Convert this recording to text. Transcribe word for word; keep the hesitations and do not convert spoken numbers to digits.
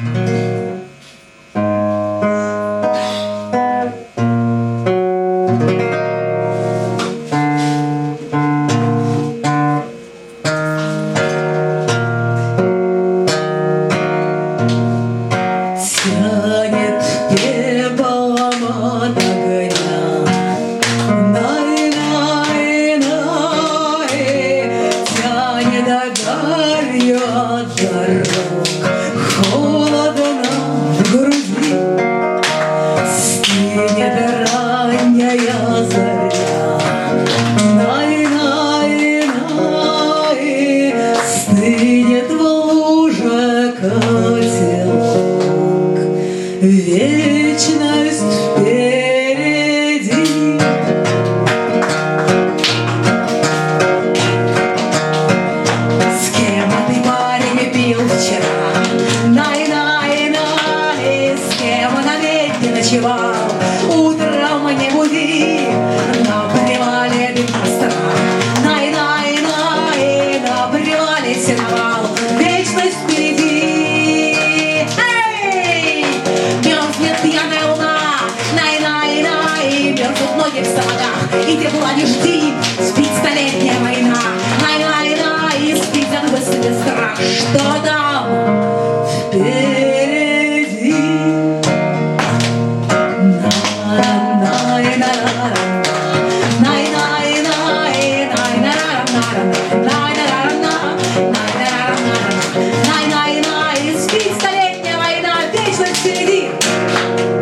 Вечность впереди. С кем ты, парень, пил вчера? Най-най-най, с кем на ведьме ночевал? Утром не буди, на привале без костра. Най-най-най, на привале сеновал. Вечность впереди. Мерзнут ноги в сапогах, и тепла не жди, спит столетняя война. Най-най-най, спит, забыв себе страх, что там впереди.